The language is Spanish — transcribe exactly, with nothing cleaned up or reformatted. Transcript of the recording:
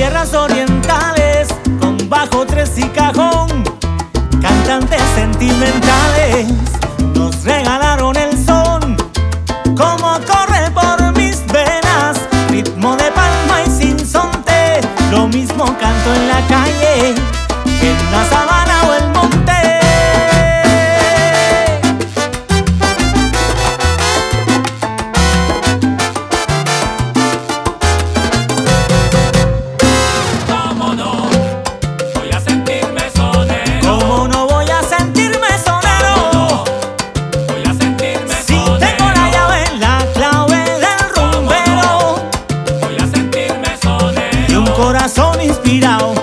tierras orientales, con bajo, tres y cajón, cantantes sentimentales nos regalaron el son. Como corre por mis venas, ritmo de palma y sinsonte, lo mismo canto en la calle que en la sabana o el monte. ¿Cómo no voy a sentirme sonero? ¿Cómo no voy a sentirme sonero? Voy a sentirme Si sonero. tengo la llave, la clave del rumbero Voy a sentirme sonero. y un corazón inspirado